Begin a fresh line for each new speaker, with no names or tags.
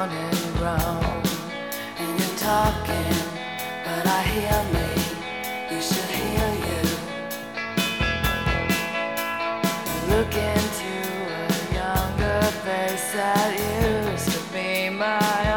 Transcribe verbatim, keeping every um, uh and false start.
and grown, and you're talking, but I hear me. You should hear you. Look into a younger face that used to be my